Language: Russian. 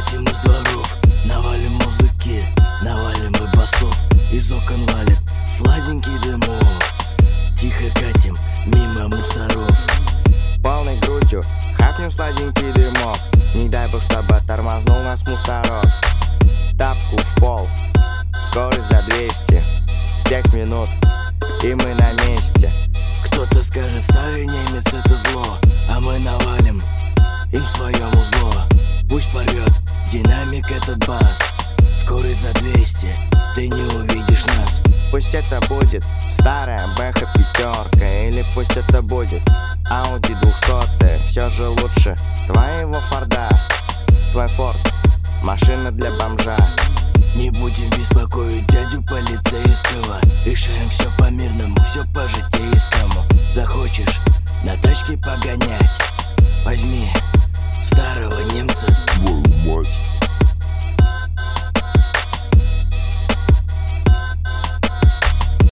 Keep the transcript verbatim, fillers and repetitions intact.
Вылетим из дворов, навалим музыки, навалим и басов. Из окон валит сладенький дымок. Тихо катим мимо мусоров. Полной грудью хапнем сладенький дымок. Не дай бог, чтобы тормознул нас мусорок. Тапку в пол, скорость за двести. Пять минут, и мы на месте. Кто-то скажет, старый немец это зло, а мы навалим им в своем узло. Пусть порвет динамик этот бас. Скорость за двести, ты не увидишь нас. Пусть это будет старая Бэха пятерка, или пусть это будет Ауди двухсотая. Все же лучше твоего Форда. Твой Форд, машина для бомжа. Не будем беспокоить дядю полицейского. Решаем все по-мирному, все по-житейскому. Захочешь на тачке погонять,